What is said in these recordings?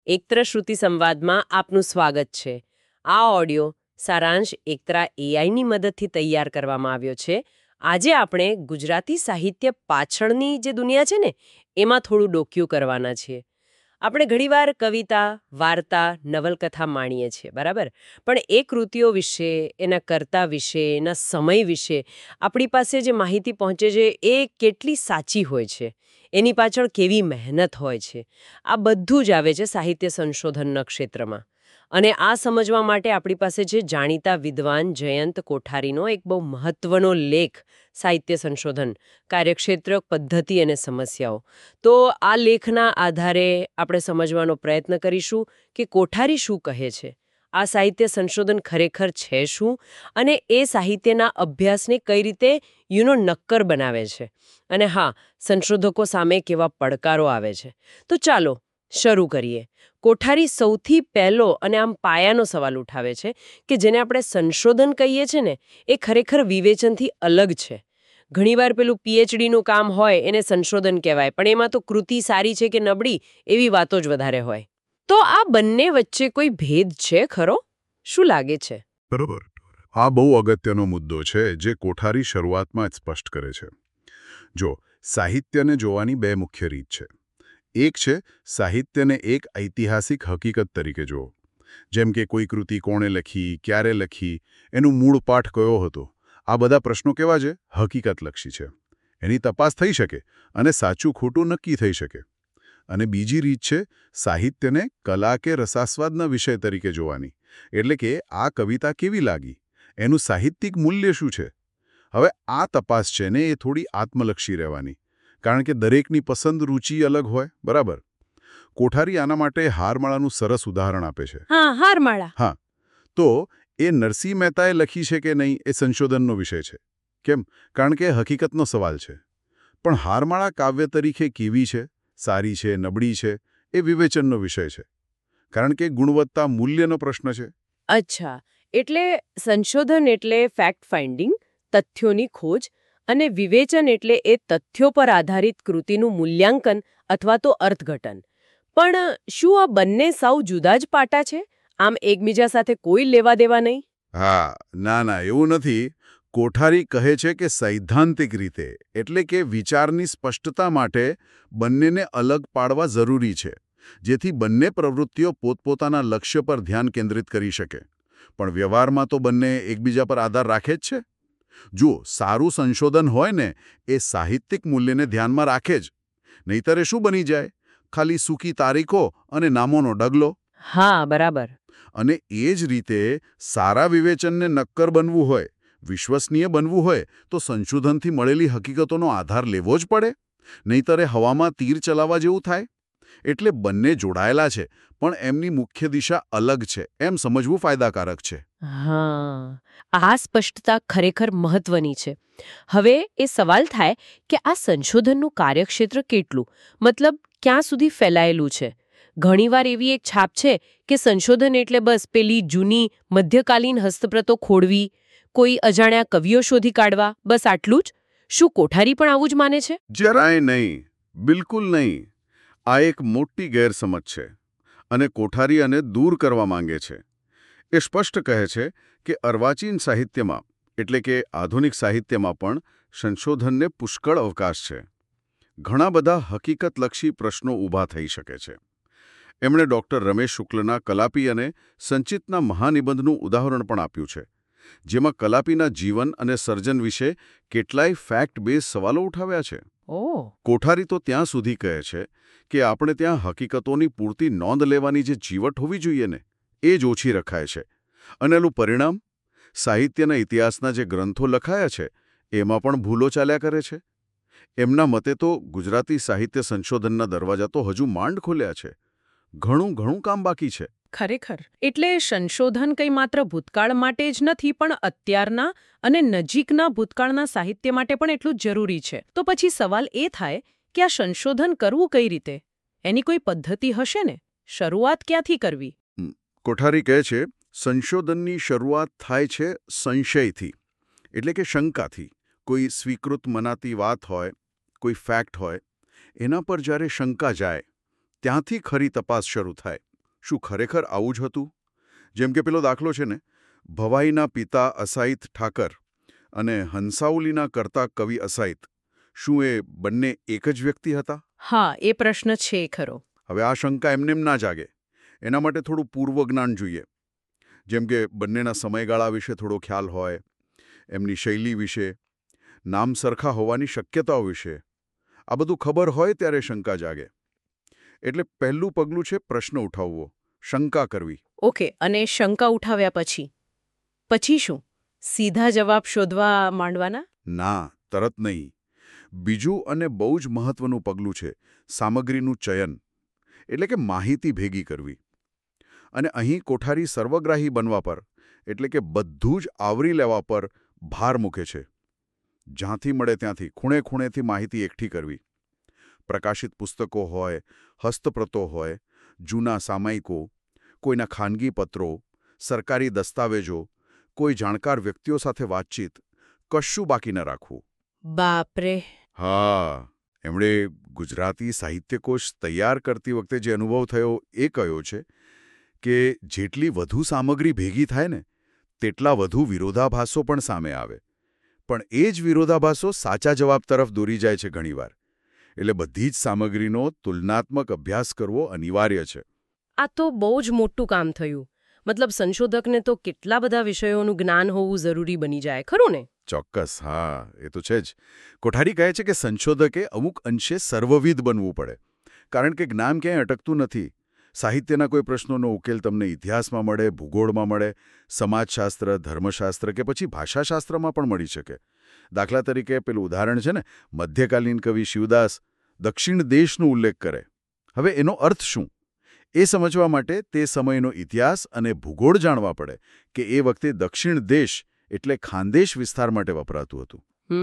એકત્ર શ્રુતિ સંવાદમાં આપનું સ્વાગત છે. આ ઓડિયો સારાંશ એકતરા એઆઈની મદદથી તૈયાર કરવામાં આવ્યો છે. આજે આપણે ગુજરાતી સાહિત્ય પાછળની જે દુનિયા છે ને એમાં થોડું ડોક્યું કરવાના છીએ. આપણે ઘણીવાર કવિતા, વાર્તા, નવલકથા માણીએ છીએ, બરાબર? પણ એ કૃતિઓ વિશે, એના કર્તા વિશે, એના સમય વિશે આપણી પાસે જે માહિતી પહોંચે છે એ કેટલી સાચી હોય છે, એની પાછળ કેવી મહેનત હોય છે, આ બધું જ આવે છે સાહિત્ય સંશોધનના ક્ષેત્રમાં. અને આ સમજવા માટે આપણી પાસે છે જાણીતા વિદ્વાન જયંત કોઠારીનો એક બહુ મહત્વનો લેખ, સાહિત્ય સંશોધન કાર્યક્ષેત્ર, પદ્ધતિ અને સમસ્યાઓ. તો આ લેખના આધારે આપણે સમજવાનો પ્રયત્ન કરીશું કે કોઠારી શું કહે છે, આ સાહિત્ય સંશોધન ખરેખર છે શું, અને એ સાહિત્યના અભ્યાસને કઈ રીતે નક્કર બનાવે છે, અને હા, સંશોધકો સામે કેવા પડકારો આવે છે. તો ચાલો શરૂ કરીએ. કોઠારી સૌથી પહેલો અને આમ પાયાનો સવાલ ઉઠાવે છે કે જેને આપણે સંશોધન કહીએ છીએ ને એ ખરેખર વિવેચનથી અલગ છે. ઘણીવાર પેલું પીએચડીનું કામ હોય એને સંશોધન કહેવાય, પણ એમાં તો કૃતિ સારી છે કે નબળી એવી વાતો જ વધારે હોય. તો આ બંને વચ્ચે કોઈ ભેદ છે ખરો? શું લાગે છે? બરોબર. આ બહુ અગત્યનો મુદ્દો છે જે કોઠારી શરૂઆતમાં જ સ્પષ્ટ કરે છે. જો સાહિત્યને જોવાની બે મુખ્ય રીત છે. એક છે સાહિત્યને એક ઐતિહાસિક હકીકત તરીકે જુઓ, જેમ કે કોઈ કૃતિ કોણે લખી, ક્યારે લખી, એનું મૂળ પાઠ કયો હતો. આ બધા પ્રશ્નો કેવા છે? હકીકતલક્ષી છે. એની તપાસ થઈ શકે અને સાચું ખોટું નક્કી થઈ શકે. અને બીજી રીત છે સાહિત્યને કલા કે રસાસ્વાદના વિષય તરીકે જોવાની, એટલે કે આ કવિતા કેવી લાગી, એનું સાહિત્યિક મૂલ્ય શું છે. હવે આ તપાસ છે ને એ થોડી આત્મલક્ષી રહેવાની, કારણ કે દરેકની પસંદ રૂચિ અલગ હોય, બરાબર? કોઠારી આના માટે હારમાળાનું સરસ ઉદાહરણ આપે છે. હા, હારમાળા. હા, તો એ નરસિંહ મહેતાએ લખી છે કે નહીં એ સંશોધનનો વિષય છે. કેમ? કારણ કે હકીકતનો સવાલ છે. પણ હારમાળા કાવ્ય તરીકે કેવી છે, સારી છે, નબળી છે, એ વિવેચનનો વિષય છે, કારણ કે ગુણવત્તા મૂલ્યનો પ્રશ્ન છે. અચ્છા, એટલે સંશોધન એટલે ફેક્ટ ફાઇન્ડિંગ, તથ્યોની ખોજ, અને વિવેચન એટલે એ તથ્યો પર આધારિત કૃતિનું મૂલ્યાંકન અથવા તો અર્થઘટન. પણ શું આ બંને સાવ જુદા જ પાટા છે? આમ એકબીજા સાથે કોઈ લેવા દેવા નહીં? હા, ના, એવું નથી. કોઠારી કહે છે કે સૈદ્ધાંતિક રીતે, એટલે કે વિચારની સ્પષ્ટતા માટે બંનેને અલગ પાડવા જરૂરી છે, જેથી બંને પ્રવૃત્તિઓ પોતપોતાના લક્ષ્ય પર ધ્યાન કેન્દ્રિત કરી શકે. પણ વ્યવહારમાં તો બંને એકબીજા પર આધાર રાખે જ છે. જુઓ, સારું સંશોધન હોય ને એ સાહિત્યિક મૂલ્યને ધ્યાનમાં રાખે જ. નહીંતર એ શું બની જાય? ખાલી સૂકી તારીખો અને નામોનો ડગલો. હા, બરાબર. અને એ જ રીતે સારા વિવેચનને નક્કર બનવું હોય, વિશ્વસનીય બનવું હોય, તો સંશોધનથી મળેલી હકીકતોનો આધાર લેવો જ પડે. નહીંતર એ હવામાં તીર ચલાવવા જેવું થાય. એટલે બંને જોડાયેલા છે, પણ એમની મુખ્ય દિશા અલગ છે એમ સમજવું ફાયદાકારક છે. હા, આ સ્પષ્ટતા ખરેખર મહત્વની છે. હવે એ સવાલ થાય કે આ સંશોધનનું કાર્યક્ષેત્ર કેટલું, મતલબ ક્યાં સુધી ફેલાયેલું છે? ઘણીવાર એવી એક છાપ છે કે સંશોધન એટલે બસ પેલી જૂની મધ્યકાલીન હસ્તપ્રતો ખોડવી, કોઈ અજાણ્યા કવિઓ શોધી કાઢવા, બસ આટલું જ. શું કોઠારી પણ આવું જ માને છે? જરાય નહીં, બિલકુલ નહીં. આ એક મોટી ગેરસમજ છે અને કોઠારી આને દૂર કરવા માંગે છે. એ સ્પષ્ટ કહે છે કે અર્વાચીન સાહિત્યમાં, એટલે કે આધુનિક સાહિત્યમાં પણ સંશોધનને પુષ્કળ અવકાશ છે. ઘણા બધા હકીકતલક્ષી પ્રશ્નો ઊભા થઈ શકે છે. એમણે ડૉક્ટર રમેશ શુક્લના કલાપી અને સંચિતના મહાનિબંધનું ઉદાહરણ પણ આપ્યું છે, જેમાં કલાપીના જીવન અને સર્જન વિશે કેટલાય ફેક્ટ બેઝ સવાલો ઉઠાવ્યા છે. કોઠારી તો ત્યાં સુધી કહે છે કે આપણે ત્યાં હકીકતોની પૂરતી નોંધ લેવાની જે જીવટ હોવી જોઈએ ને એ જ ઓછી રખાય છે. અને એનું પરિણામ, સાહિત્યના ઇતિહાસના જે ગ્રંથો લખાયા છે એમાં પણ ભૂલો ચાલ્યા કરે છે. એમના મતે તો ગુજરાતી સાહિત્ય સંશોધનના દરવાજા તો હજુ માંડ ખોલ્યા છે. ઘણું કામ બાકી છે. ખરેખર. એટલે સંશોધન કંઈ માત્ર ભૂતકાળ માટે જ નથી, પણ અત્યારના અને નજીકના ભૂતકાળના સાહિત્ય માટે પણ એટલું જ જરૂરી છે. તો પછી સવાલ એ થાય કે આ સંશોધન કરવું કઈ રીતે? એની કોઈ પદ્ધતિ હશે ને? શરૂઆત ક્યાંથી કરવી? કોઠારી કહે છે, સંશોધનની શરૂઆત થાય છે સંશયથી, એટલે કે શંકાથી. કોઈ સ્વીકૃત મનાતી વાત હોય, કોઈ ફેક્ટ હોય, એના પર જ્યારે શંકા જાય ત્યાંથી ખરી તપાસ શરૂ થાય. શું ખરેખર આવું જ હતું? જેમ કે પેલો દાખલો છે ને, ભવાઈના પિતા અસાઇત ઠાકર અને હંસાઉલીના કર્તા કવિ અસાઇત, શું એ બંને એક જ વ્યક્તિ હતા? હા, એ પ્રશ્ન છે ખરો. હવે આ શંકા એમનેમ ના જાગે. એના માટે થોડું પૂર્વજ્ઞાન જોઈએ. જેમ કે બંનેના સમયગાળા વિશે થોડો ખ્યાલ હોય, એમની શૈલી વિશે, નામ સરખા હોવાની શક્યતાઓ વિશે. આ બધું ખબર હોય ત્યારે શંકા જાગે. એટલે પહેલું પગલું છે પ્રશ્ન ઉઠાવવો, શંકા કરવી. ઓકે, અને શંકા ઉઠાવ્યા પછી પછી શું? સીધા જવાબ શોધવા માંડવાના? ના, તરત નહીં. બીજું અને બહુ જ મહત્વનું પગલું છે સામગ્રીનું ચયન, એટલે કે માહિતી ભેગી કરવી. અને અહીં કોઠારી સર્વગ્રાહી બનવા પર, એટલે કે બધું જ આવરી લેવા પર ભાર મૂકે છે. જ્યાંથી મળે ત્યાંથી, ખૂણે ખૂણેથી માહિતી એકઠી કરવી. પ્રકાશિત પુસ્તકો હોય, હસ્તપ્રતો હોય, જૂના સામયિકો, કોઈના ખાનગી પત્રો, સરકારી દસ્તાવેજો, કોઈ જાણકાર વ્યક્તિઓ સાથે વાતચીત, કશું બાકી ન રાખવું. બાપરે! હા, એમણે ગુજરાતી સાહિત્યકોશ તૈયાર કરતી વખતે જે અનુભવ થયો એ કયો છે કે જેટલી વધુ સામગ્રી ભેગી થાય ને, તેટલા વધુ વિરોધાભાસો પણ સામે આવે. પણ એ જ વિરોધાભાસો સાચા જવાબ તરફ દોરી જાય છે ઘણીવાર. એટલે બધી જ સામગ્રીનો તુલનાત્મક અભ્યાસ કરવો અનિવાર્ય છે. આ તો બહુ જ મોટું કામ થયું. મતલબ સંશોધકને તો કેટલા બધા વિષયોનું જ્ઞાન હોવું જરૂરી બની જાય, ખરું ને? ચોક્કસ, હા, એ તો છે જ. કોઠારી કહે છે કે સંશોધકે અમુક અંશે સર્વવિદ બનવું પડે. કારણ કે જ્ઞાન ક્યાંય અટકતું નથી. સાહિત્યના કોઈ પ્રશ્નોનો ઉકેલ તમને ઇતિહાસમાં મળે, ભૂગોળમાં મળે, સમાજશાસ્ત્ર, ધર્મશાસ્ત્ર કે પછી ભાષાશાસ્ત્રમાં પણ મળી શકે. દાખલા તરીકે પેલું ઉદાહરણ છે ને, મધ્યકાલીન કવિ શિવદાસ દક્ષિણ દેશનો ઉલ્લેખ કરે. હવે એનો અર્થ શું? એ સમજવા માટે તે સમયનો ઇતિહાસ અને ભૂગોળ જાણવા પડે કે એ વખતે દક્ષિણ દેશ એટલે ખાનદેશ વિસ્તાર માટે વપરાતું હતું.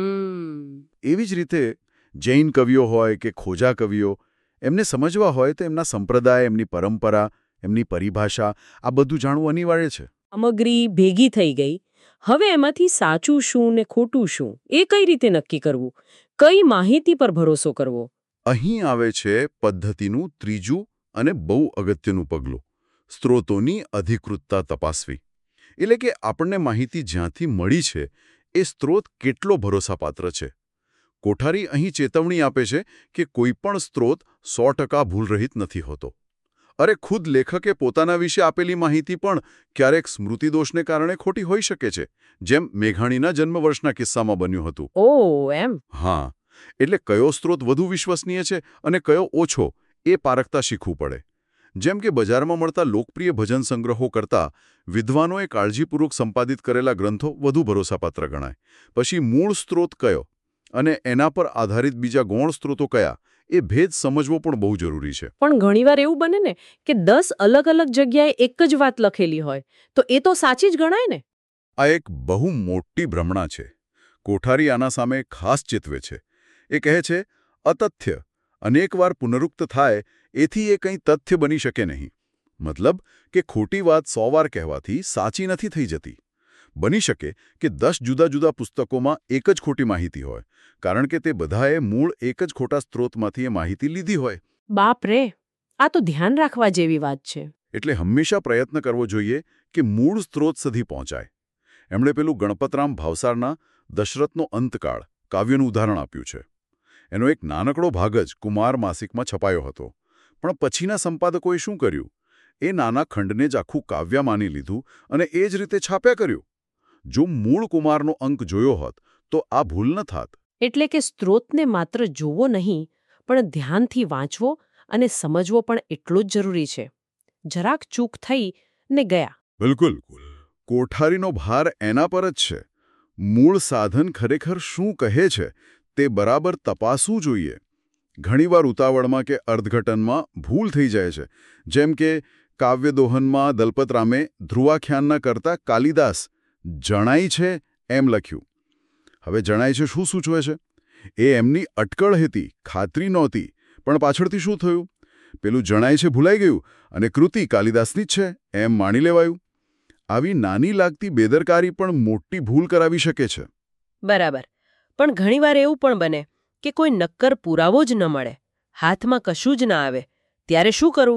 એવી જ રીતે જૈન કવિઓ હોય કે ખોજા કવિઓ, એમને સમજવા હોય તો એમના સંપ્રદાય, એમની પરંપરા, એમની પરિભાષા, આ બધું જાણવું અનિવાર્ય છે. સામગ્રી ભેગી થઈ ગઈ. હવે એમાંથી સાચું શું ને ખોટું શું એ કઈ રીતે નક્કી કરવું? કઈ માહિતી પર ભરોસો કરવો? અહીં આવે છે પદ્ધતિનું ત્રીજું અને બહુ અગત્યનું પગલું, સ્ત્રોતોની અધિકૃતતા તપાસવી. એટલે કે આપણને માહિતી જ્યાંથી મળી છે એ સ્ત્રોત કેટલો ભરોસાપાત્ર છે. કોઠારી અહીં ચેતવણી આપે છે કે કોઈ પણ સ્ત્રોત 100% ભૂલરહિત નથી હોતો. અરે ખુદ લેખકે પોતાના વિશે આપેલી માહિતી પણ ક્યારેક સ્મૃતિદોષને કારણે ખોટી હોઈ શકે છે, જેમ મેઘાણીના જન્મવર્ષના કિસ્સામાં બન્યું હતું. ઓહ, એમ? હા, એટલે કયો સ્ત્રોત વધુ વિશ્વસનીય છે અને કયો ઓછો એ પારખતા શીખવું પડે. જેમ કે બજારમાં મળતા લોકપ્રિય ભજન સંગ્રહો કરતાં વિદ્વાનોએ કાળજીપૂર્વક સંપાદિત કરેલા ગ્રંથો વધુ ભરોસાપાત્ર ગણાય. પછી મૂળ સ્ત્રોત કયો અને એના પર આધારિત બીજા ગૌણ સ્ત્રોતો કયા, એ ભેદ સમજવો પણ બહુ જરૂરી છે. પણ ઘણીવાર એવું બને ને કે 10 અલગ અલગ જગ્યાએ એક જ વાત લખેલી હોય, તો એ તો સાચી જ ગણાય ને? આ એક બહુ મોટી ભ્રમણા છે. કોઠારી આના સામે ખાસ ચેતવે છે. એ કહે છે, અતથ્ય અનેકવાર પુનરુક્ત થાય એથી એ કંઈ તથ્ય બની શકે નહીં. મતલબ કે ખોટી વાત 100 વાર કહેવાથી સાચી નથી થઈ જતી. બની શકે કે 10 જુદા જુદા પુસ્તકોમાં એક જ ખોટી માહિતી હોય, કારણ કે તે બધાએ મૂળ એક જ ખોટા સ્ત્રોતમાંથી એ માહિતી લીધી હોય. બાપ રે! આ તો ધ્યાન રાખવા જેવી વાત છે. એટલે હંમેશા પ્રયત્ન કરવો જોઈએ કે મૂળ સ્ત્રોત સુધી પહોંચાય. એમણે પેલું ગણપતરામ ભાવસારના દશરથનો અંતકાળ કાવ્યનું ઉદાહરણ આપ્યું છે. એનો એક નાનકડો ભાગ જ કુમાર માસિકમાં છપાયો હતો. પણ પછીના સંપાદકોએ શું કર્યું? એ નાના ખંડને જ આખું કાવ્ય માની લીધું અને એ જ રીતે છાપ્યા કર્યું. જો મૂળ કુમારનો અંક જોયો હોત તો આ ભૂલ ન થાત. એટલે કે સ્ત્રોતને માત્ર જોવો નહીં, પણ ધ્યાનથી વાંચવો અને સમજવો પણ એટલો જ જરૂરી છે. જરાક ચૂક થઈ ને ગયા. બિલકુલ. કોઠારીનો ભાર એના પર જ છે. મૂળ સાધન ખરેખર શું કહે છે તે બરાબર તપાસવું જોઈએ. ઘણીવાર ઉતાવળમાં કે અર્થઘટનમાં ભૂલ થઈ જાય છે. જેમ કે કાવ્યદોહનમાં દલપતરામે ધ્રુવાખ્યાનના કરતા કાલિદાસ જણાય છે એમ લખ્યું. હવે જણાય છે શું સૂચવે છે? એ એમની અટકળ હતી, ખાતરી નહોતી. પણ પાછળથી શું થયું? પેલું જણાય છે ભૂલાઈ ગયું અને કૃતિ કાલિદાસની જ છે એમ માની લેવાયું. આવી નાની લાગતી બેદરકારી પણ મોટી ભૂલ કરાવી શકે છે. બરાબર. પણ ઘણીવાર એવું પણ બને કે કોઈ નક્કર પુરાવો જ ન મળે, હાથમાં કશું જ ના આવે. ત્યારે શું કરવું?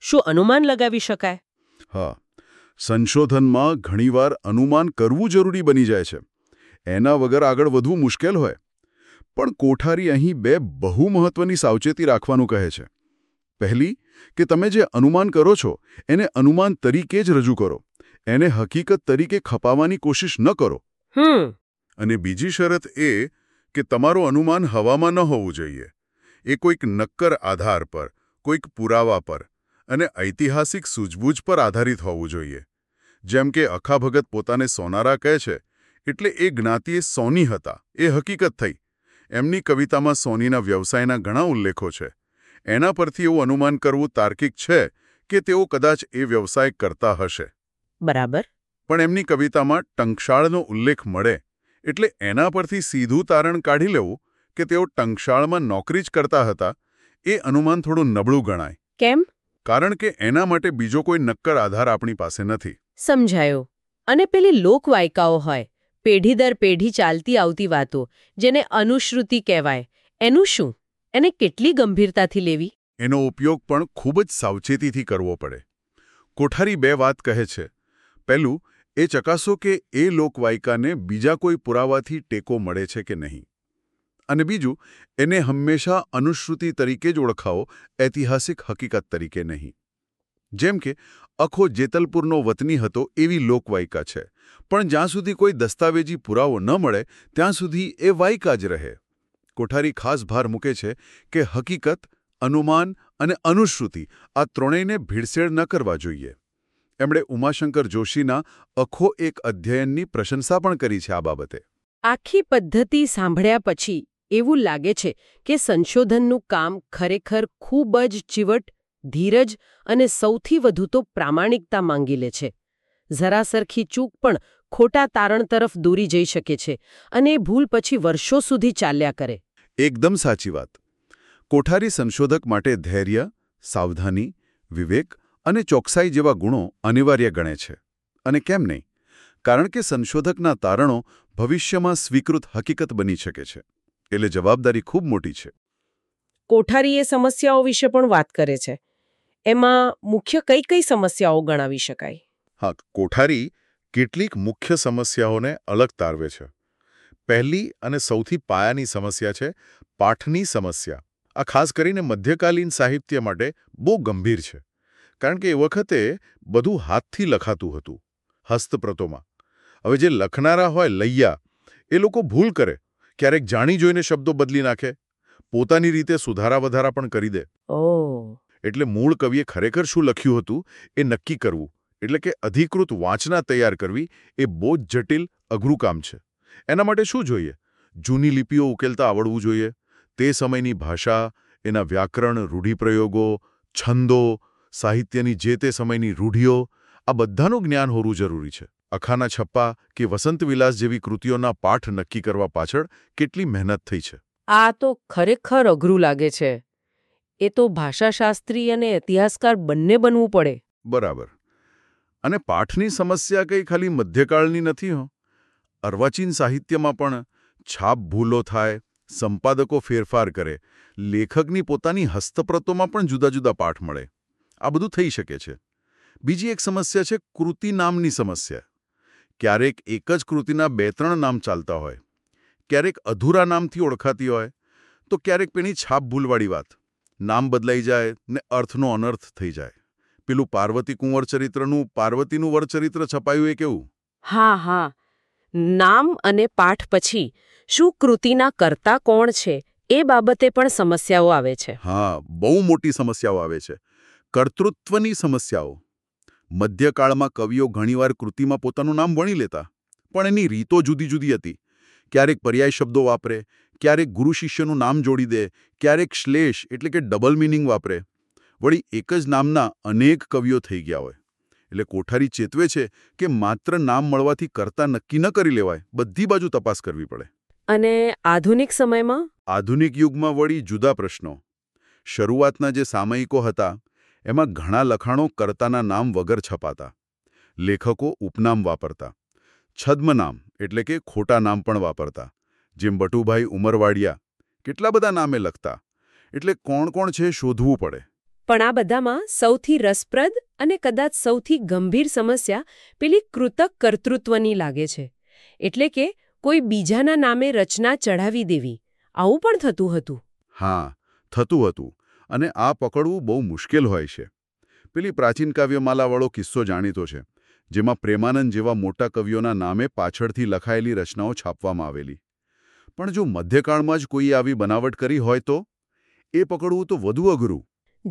શું અનુમાન લગાવી શકાય? હા, સંશોધનમાં ઘણીવાર અનુમાન કરવું જરૂરી બની જાય છે. એના વગર આગળ વધવું મુશ્કેલ હોય. પણ કોઠારી અહીં બે બહુ મહત્વની સાવચેતી રાખવાનું કહે છે. પહેલી, કે તમે જે અનુમાન કરો છો એને અનુમાન તરીકે જ રજૂ કરો. એને હકીકત તરીકે ખપાવવાની કોશિશ ન કરો. અને બીજી શરત એ કે તમારું અનુમાન હવામાં ન હોવું જોઈએ. એ કોઈક નક્કર આધાર પર, કોઈક પુરાવા પર અને ઐતિહાસિક સૂઝબૂછ પર આધારિત હોવું જોઈએ. જેમ કે અખાભગત પોતાને સોનારા કહે છે, એટલે એ જ્ઞાતિએ સોની હતા, એ હકીકત થઈ. એમની કવિતામાં સોનીના વ્યવસાયના ઘણા ઉલ્લેખો છે. એના પરથી એવું અનુમાન કરવું તાર્કિક છે કે તેઓ કદાચ એ વ્યવસાય કરતા હશે. બરાબર. પણ એમની કવિતામાં ટંકશાળનો ઉલ્લેખ મળે એટલે એના પરથી સીધું તારણ કાઢી લેવું કે તેઓ ટંકશાળમાં નોકરી જ કરતા હતા, એ અનુમાન થોડું નબળું ગણાય. કેમ? કારણ કે એના માટે બીજો કોઈ નક્કર આધાર આપણી પાસે નથી. સમજાયો. અને પેલી લોકવાયકાઓ હોય, પેઢી દર પેઢી ચાલતી આવતી વાતો, જેને અનુશ્રુતિ કહેવાય, એનું શું? એને કેટલી ગંભીરતાથી લેવી? એનો ઉપયોગ પણ ખૂબ જ સાવચેતીથી કરવો પડે. કોઠારી બે વાત કહે છે. પહેલું, એ ચકાસો કે એ લોકવાયકાને બીજા કોઈ પુરાવાથી ટેકો મળે છે કે નહીં. અને બીજું, એને હંમેશા અનુશ્રુતિ તરીકે જ ઓળખાવો, ઐતિહાસિક હકીકત તરીકે નહીં. જેમ કે અખો જેતલપુરનો વતની હતો એવી લોકવાયકા છે, પણ જ્યાં સુધી કોઈ દસ્તાવેજી પુરાવો ન મળે ત્યાં સુધી એ વાયકા જ રહે. કોઠારી ખાસ ભાર મૂકે છે કે હકીકત, અનુમાન અને અનુશ્રુતિ આ ત્રણેયને ભીડસેળ ન કરવા જોઈએ. એમણે ઉમાશંકર જોશીના અખો એક અધ્યયનની પ્રશંસા પણ કરી છે આ બાબતે. આખી પદ્ધતિ સાંભળ્યા પછી એવું લાગે છે કે સંશોધનનું કામ ખરેખર ખૂબ જ ચીવટ, ધીરજ અને સૌથી વધુ તો પ્રામાણિકતા માંગી લે છે. જરા સરખી ચૂક પણ ખોટા તારણ તરફ દોરી જઈ શકે છે અને એ ભૂલ પછી વર્ષો સુધી ચાલ્યા કરે. એકદમ સાચી વાત. કોઠારી સંશોધક માટે ધૈર્ય, સાવધાની, વિવેક અને ચોકસાઈ જેવા ગુણો અનિવાર્ય ગણે છે. અને કેમ નહીં? કારણ કે સંશોધકના તારણો ભવિષ્યમાં સ્વીકૃત હકીકત બની શકે છે. એટલે જવાબદારી ખૂબ મોટી છે. કોઠારી એ સમસ્યાઓ વિશે પણ વાત કરે છે. એમાં મુખ્ય કઈ કઈ સમસ્યાઓ ગણાવી શકાય? હા, કોઠારી કેટલીક મુખ્ય સમસ્યાઓને અલગ તારવે છે. પહેલી અને સૌથી પાયાની સમસ્યા છે પાઠની સમસ્યા. આ ખાસ કરીને મધ્યકાલીન સાહિત્ય માટે બહુ ગંભીર છે. કારણ કે એ વખતે બધું હાથથી લખાતું હતું, હસ્તપ્રતોમાં. હવે જે લખનારા હોય લૈયા, એ લોકો ભૂલ કરે, ક્યારેક જાણી જોઈને શબ્દો બદલી નાખે, પોતાની રીતે સુધારા વધારા પણ કરી દે. એટલે મૂળ કવિએ ખરેખર શું લખ્યું હતું એ નક્કી કરવું, એટલે કે અધિકૃત વાંચના તૈયાર કરવી, એ બહુ જ જટિલ, અઘરું કામ છે. એના માટે શું જોઈએ? જૂની લિપિઓ ઉકેલતા આવડવું જોઈએ. તે સમયની ભાષા, એના વ્યાકરણ, રૂઢિપ્રયોગો, છંદો, સાહિત્યની જે તે સમયની રૂઢિઓ, આ બધાનું જ્ઞાન હોવું જરૂરી છે. અખાના છપ્પા કે વસંતવિલાસ જેવી કૃતિઓના પાઠ નક્કી કરવા પાછળ કેટલી મહેનત થઈ છે. આ તો ખરેખર અઘરું લાગે છે. એ તો ભાષાશાસ્ત્રી અને ઇતિહાસકાર બંને બનવું પડે. બરાબર. અને પાઠની સમસ્યા કંઈ ખાલી મધ્યકાળની નથી હો. અર્વાચીન સાહિત્યમાં પણ છાપ ભૂલો થાય, સંપાદકો ફેરફાર કરે, લેખકની પોતાની હસ્તપ્રતોમાં પણ જુદા જુદા પાઠ મળે. આ બધું થઈ શકે છે. બીજી એક સમસ્યા છે કૃતિ નામની સમસ્યા. ક્યારેક એક જ કૃતિના 2-3 નામ ચાલતા હોય, ક્યારેક અધૂરા નામથી ઓળખાતી હોય, તો ક્યારેક પેલી છાપ ભૂલવાળી વાત. નામ બદલાઈ જાય ને અર્થનો અનર્થ થઈ જાય. પેલું પાર્વતી કુંવર ચરિત્રનું પાર્વતીનું વરચરિત્ર છપાયું એ કેવું? હા. નામ અને પાઠ પછી શું કૃતિના કર્તા કોણ છે એ બાબતે પણ સમસ્યાઓ આવે છે. હા, બહુ મોટી સમસ્યાઓ આવે છે. કર્તૃત્વની સમસ્યાઓ. મધ્યકાળમાં કવિઓ ઘણીવાર કૃતિમાં પોતાનું નામ વણી લેતા, પણ એની રીતો જુદી જુદી હતી. ક્યારેક પર્યાય શબ્દો વાપરે, ક્યારેક ગુરુ શિષ્યનું નામ જોડી દે, ક્યારેક શ્લેષ એટલે કે ડબલ મિનિંગ વાપરે. વળી એક જ નામના અનેક કવિઓ થઈ ગયા હોય. એટલે કોઠારી ચેતવે છે કે માત્ર નામ મળવાથી કર્તા નક્કી ન કરી લેવાય, બધી બાજુ તપાસ કરવી પડે. અને આધુનિક સમયમાં? આધુનિક યુગમાં વળી જુદા પ્રશ્નો. શરૂઆતના જે સામયિકો હતા એમાં ઘણા લખાણો કર્તાના નામ વગર છપાતા. લેખકો ઉપનામ વાપરતા. છદ્મનામ એટલે કે ખોટા નામ પણ વાપરતા. જેમ બટુભાઈ ઉમરવાડિયા કેટલા બધા નામે લખતા. એટલે કોણ કોણ છે શોધવું પડે. પણ આ બધામાં સૌથી રસપ્રદ અને કદાચ સૌથી ગંભીર સમસ્યા પેલી કૃતક કર્તૃત્વની લાગે છે. એટલે કે કોઈ બીજાના નામે રચના ચઢાવી દેવી. આવું પણ થતું હતું. હા, થતું હતું. અને આ પકડવું બહુ મુશ્કેલ હોય છે. પેલી પ્રાચીન કાવ્યમાલાવાળો કિસ્સો જાણીતો છે, જેમાં પ્રેમાનંદ જેવા મોટા કવિઓના નામે પાછળથી લખાયેલી રચનાઓ છાપવામાં આવેલી. પણ જો મધ્યકાળમાં જ કોઈ આવી બનાવટ કરી હોય તો એ પકડવું તો વધુ અઘરું.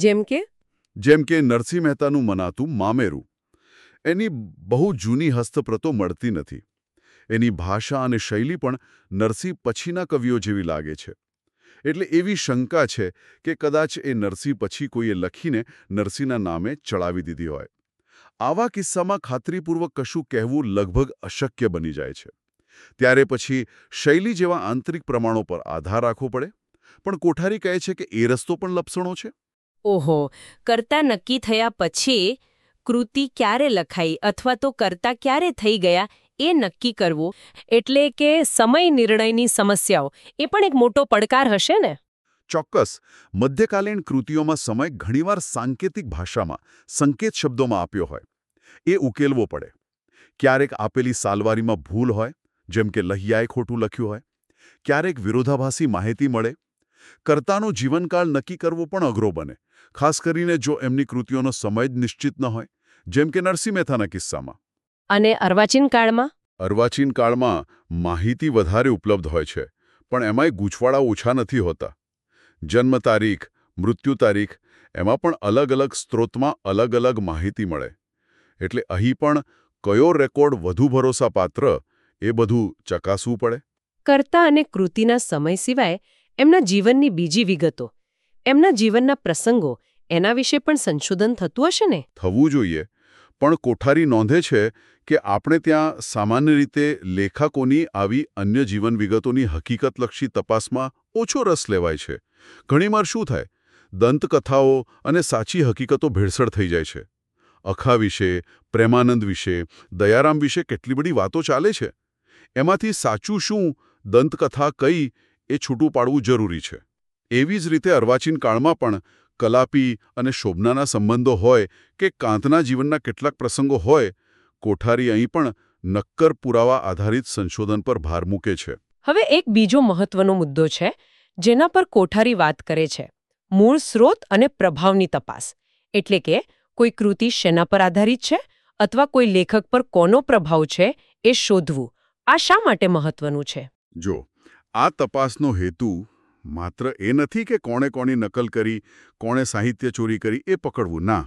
જેમ કે નરસિંહ મહેતાનું મનાતું મામેરું. એની બહુ જૂની હસ્તપ્રતો મળતી નથી. એની ભાષા અને શૈલી પણ નરસિંહ પછીના કવિઓ જેવી લાગે છે. એટલે એવી શંકા છે કે કદાચ એ નરસિંહ પછી કોઈએ લખીને નરસિંહના નામે ચડાવી દીધી હોય. આવા કિસ્સામાં ખાતરીપૂર્વક કશું કહેવું લગભગ અશક્ય બની જાય છે. ત્યારે પછી શૈલી જેવા આંતરિક પ્રમાણો પર આધાર રાખવો પડે. પણ કોઠારી કહે છે કે એ રસ્તો પણ લપસણો છે. ઓહો, કર્તા નક્કી થયા પછી કૃતિ ક્યારે લખાઈ અથવા તો કર્તા ક્યારે થઈ ગયા એ નક્કી કરવું, એટલે કે સમય નિર્ણયની સમસ્યાઓ, એ પણ એક મોટો પડકાર હશે ને? ચોક્કસ. મધ્યકાલીન કૃતિઓમાં સમય ઘણીવાર સાંકેતિક ભાષામાં, સંકેત શબ્દોમાં આપ્યો હોય. એ ઉકેલવો પડે. ક્યારેક આપેલી સાલવારીમાં ભૂલ હોય, જેમ કે લહિયાએ ખોટું લખ્યું હોય. ક્યારેક વિરોધાભાસી માહિતી મળે. કર્તાનો જીવનકાળ નક્કી કરવો પણ અઘરો બને, ખાસ કરીને જો એમની કૃતિઓનો સમય જ નિશ્ચિત ન હોય, જેમ કે નરસિંહ મહેતાના કિસ્સામાં. અને અર્વાચીન કાળમાં? અર્વાચીન કાળમાં માહિતી વધારે ઉપલબ્ધ હોય છે, પણ એમાંય ગૂંચવાડા ઓછા નથી હોતા. જન્મ તારીખ, મૃત્યુ તારીખ, એમાં પણ અલગ અલગ સ્ત્રોતમાં અલગ અલગ માહિતી મળે. એટલે અહીં પણ કયો રેકોર્ડ વધુ ભરોસાપાત્ર, એ બધું ચકાસવું પડે. કર્તા અને કૃતિના સમય સિવાય એમના જીવનની બીજી વિગતો, એમના જીવનના પ્રસંગો, એના વિશે પણ સંશોધન થતું હશે ને? થવું જોઈએ. પણ કોઠારી નોંધે છે કે આપણે ત્યાં સામાન્ય રીતે લેખકોની આવી અન્ય જીવન વિગતોની હકીકતલક્ષી તપાસમાં ઓછો રસ લેવાય છે. ઘણીવાર શું થાય, દંતકથાઓ અને સાચી હકીકતો ભેળસળ થઈ જાય છે. અખા વિશે, પ્રેમાનંદ વિશે, દયારામ વિશે કેટલી બધી વાતો ચાલે છે. એમાંથી સાચું શું, દંતકથા કઈ, એ છૂટું પાડવું જરૂરી છે. એવી જ રીતે અર્વાચીન કાળમાં પણ કલાપી અને શોભનાના સંબંધો હોય કે કાંતના જીવનના કેટલાક પ્રસંગો હોય, કોઠારી અહીં પણ નક્કર પુરાવા આધારિત સંશોધન પર ભાર મૂકે છે. હવે એક બીજો મહત્વનો મુદ્દો છે, જેના પર કોઠારી વાત કરે છે. મૂળ સ્ત્રોત અને પ્રભાવની તપાસ. એટલે કે કોઈ કૃતિ શેના પર આધારિત છે અથવા કોઈ લેખક પર કોનો પ્રભાવ છે એ શોધવું. આ શા માટે મહત્વનું છે? જો, આ તપાસનો હેતુ માત્ર એ નથી કે કોણે કોની નકલ કરી, કોણે સાહિત્ય ચોરી કરી એ પકડવું. ના.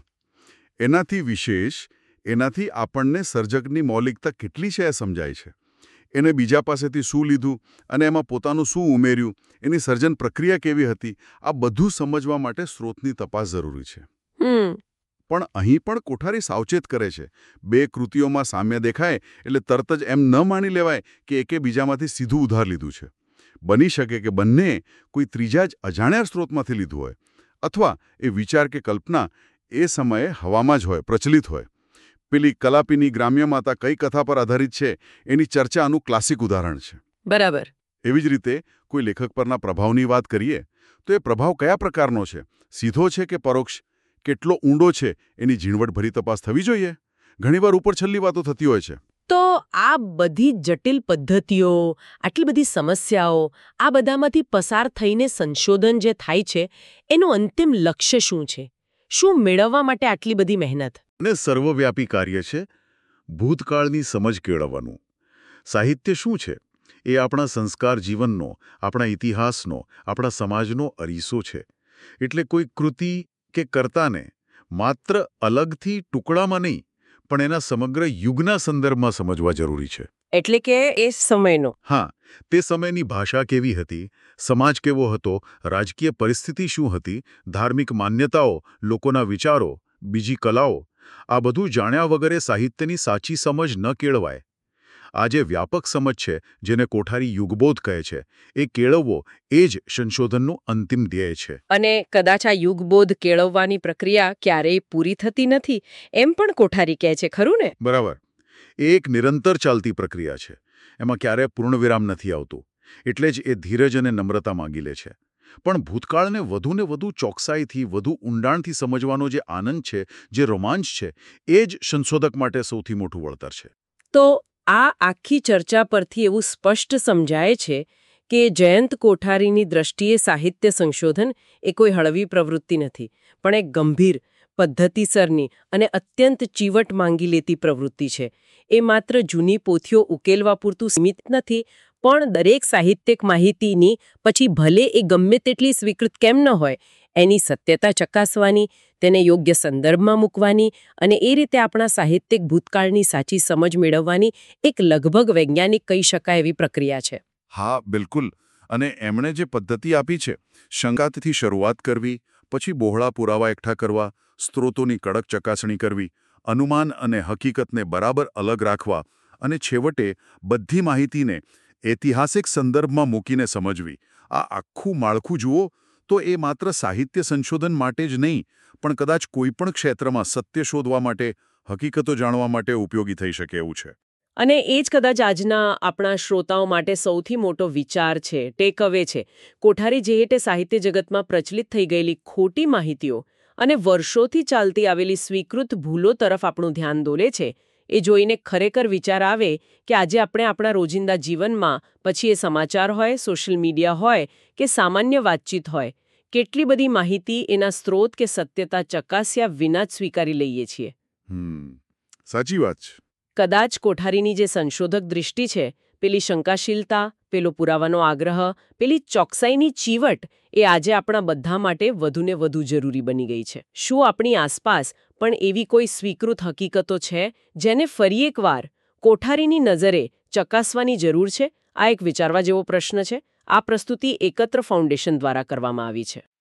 એનાથી વિશેષ, એનાથી આપણને સર્જકની મૌલિકતા કેટલી છે એ સમજાય છે. એને બીજા પાસેથી શું લીધું અને એમાં પોતાનું શું ઉમેર્યું, એની સર્જન પ્રક્રિયા કેવી હતી, આ બધું સમજવા માટે સ્ત્રોતની તપાસ જરૂરી છે. પણ અહીં પણ કોઠારી સાવચેત કરે છે. બે કૃતિઓમાં સામ્ય દેખાય એટલે તરત જ એમ ન માની લેવાય કે એકે બીજામાંથી સીધું ઉધાર લીધું છે. બની શકે કે બંને કોઈ ત્રીજા જ અજાણ્યા સ્ત્રોતમાંથી લીધું હોય, અથવા એ વિચાર કે કલ્પના એ સમયે હવામાં જ હોય, પ્રચલિત હોય. પેલી કલાપીની ગ્રામ્ય માતા કઈ કથા પર આધારિત છે એની ચર્ચા આનું ક્લાસિક ઉદાહરણ છે. બરાબર. એવી જ રીતે કોઈ લેખક પરના પ્રભાવની વાત કરીએ તો એ પ્રભાવ કયા પ્રકારનો છે, સીધો છે કે પરોક્ષ, કેટલો ઊંડો છે, એની ઝીણવટભરી તપાસ થવી જોઈએ. ઘણીવાર ઉપર છલ્લી વાતો થતી હોય છે. તો આ બધી જટિલ પદ્ધતિઓ, આટલી બધી સમસ્યાઓ, આ બધામાંથી પસાર થઈને સંશોધન જે થાય છે, એનું અંતિમ લક્ષ્ય શું છે? શું મેળવવા માટે આટલી બધી મહેનત? અને સર્વવ્યાપી કાર્ય છે ભૂતકાળની સમજ કેળવવાનું. સાહિત્ય શું છે? એ આપણા સંસ્કાર જીવનનો, આપણા ઇતિહાસનો, આપણા સમાજનો અરીસો છે. એટલે કોઈ કૃતિ કે કર્તાને માત્ર અલગથી ટુકડામાં નહીં, પણ એના સમગ્ર યુગના સંદર્ભમાં સમજવા જરૂરી છે. એટલે કે એ સમયનો. હા, તે સમયની ભાષા કેવી હતી, સમાજ કેવો હતો, રાજકીય પરિસ્થિતિ શું હતી, ધાર્મિક માન્યતાઓ, લોકોના વિચારો, બીજી કલાઓ, આ બધું જાણ્યા વગરે સાહિત્યની સાચી સમજ ન કેળવાય. આ જે વ્યાપક સમજ છે, જેને કોઠારી યુગબોધ કહે છે, એ કેળવવો એ જ સંશોધનનું અંતિમ ધ્યેય છે. અને કદાચ આ યુગબોધ કેળવવાની પ્રક્રિયા ક્યારેય પૂરી થતી નથી, એમ પણ કોઠારી કહે છે, ખરું ને? બરાબર. એ એક નિરંતર ચાલતી પ્રક્રિયા છે. એમાં ક્યારેય પૂર્ણવિરામ નથી આવતું. એટલે જ એ ધીરજ અને નમ્રતા માંગી લે છે. પણ ભૂતકાળને વધુને વધુ ચોકસાઈથી, વધુ ઊંડાણથી સમજવાનો જે આનંદ છે, જે રોમાંચ છે, એ જ સંશોધક માટે સૌથી મોટું વળતર છે. તો આ આખી ચર્ચા પરથી એવું સ્પષ્ટ સમજાય છે કે જયંત કોઠારીની દ્રષ્ટિએ સાહિત્ય સંશોધન એ કોઈ હળવી પ્રવૃત્તિ નથી, પણ એક ગંભીર, પદ્ધતિસરની અને અત્યંત ચીવટ માંગી લેતી પ્રવૃત્તિ છે. એ માત્ર જૂની પોથીઓ ઉકેલવા પૂરતું સીમિત નથી, પણ દરેક સાહિત્યિક માહિતીની પછી ભલે એ ગમે તેટલી સ્વીકૃત કેમ ન હોય, એની સત્યતા ચકાસવાની, તેને યોગ્ય સંદર્ભમાં મૂકવાની અને એ રીતે આપણા સાહિત્યિક ભૂતકાળની સાચી સમજ મેળવવાની એક લગભગ વૈજ્ઞાનિક કહી શકાય એવી પ્રક્રિયા છે. હા, બિલકુલ. અને એમણે જે પદ્ધતિ આપી છે, શંકાથી શરૂઆત કરવી, પછી બહોળા પુરાવા એકઠા કરવા, સ્ત્રોતોની કડક ચકાસણી કરવી, અનુમાન અને હકીકતને બરાબર અલગ રાખવા અને છેવટે બધી માહિતીને ઐતિહાસિક સંદર્ભમાં મૂકીને સમજવી, આ આખું માળખું જુઓ તો એ માત્ર સાહિત્ય સંશોધન માટે જ નહીં, પણ કદાચ કોઈપણ ક્ષેત્રમાં સત્ય શોધવા માટે, હકીકતો જાણવા માટે ઉપયોગી થઈ શકે એવું છે. અને એ જ કદાચ આજના આપણા શ્રોતાઓ માટે સૌથી મોટો વિચાર છે, ટેકઅવે છે. કોઠારી જે હેઠે સાહિત્ય જગતમાં પ્રચલિત થઈ ગયેલી ખોટી માહિતીઓ અને વર્ષોથી ચાલતી આવેલી સ્વીકૃત ભૂલો તરફ આપણું ધ્યાન દોરે છે, એ જોઈને ખરેખર વિચાર આવે કે આજે આપણે આપણા રોજિંદા જીવનમાં, પછી એ સમાચાર હોય, સોશિયલ મીડિયા હોય કે સામાન્ય વાતચીત હોય, કેટલી બધી માહિતી એના સ્ત્રોત કે સત્યતા ચકાસ્યા વિના જ સ્વીકારી લઈએ છીએ. સાચી વાત છે. કદાચ કોઠારીની જે સંશોધક દૃષ્ટિ છે, પેલી શંકાશીલતા, પેલો પુરાવાનો આગ્રહ, પેલી ચોકસાઈની ચીવટ, એ આજે આપણા બધા માટે વધુને વધુ જરૂરી બની ગઈ છે. શું આપણી આસપાસ પણ એવી કોઈ સ્વીકૃત હકીકતો છે જેને ફરી એકવાર કોઠારીની નજરે ચકાસવાની જરૂર છે? આ એક વિચારવા જેવો પ્રશ્ન છે. આ પ્રસ્તુતિ એકત્ર ફાઉન્ડેશન દ્વારા કરવામાં આવી છે.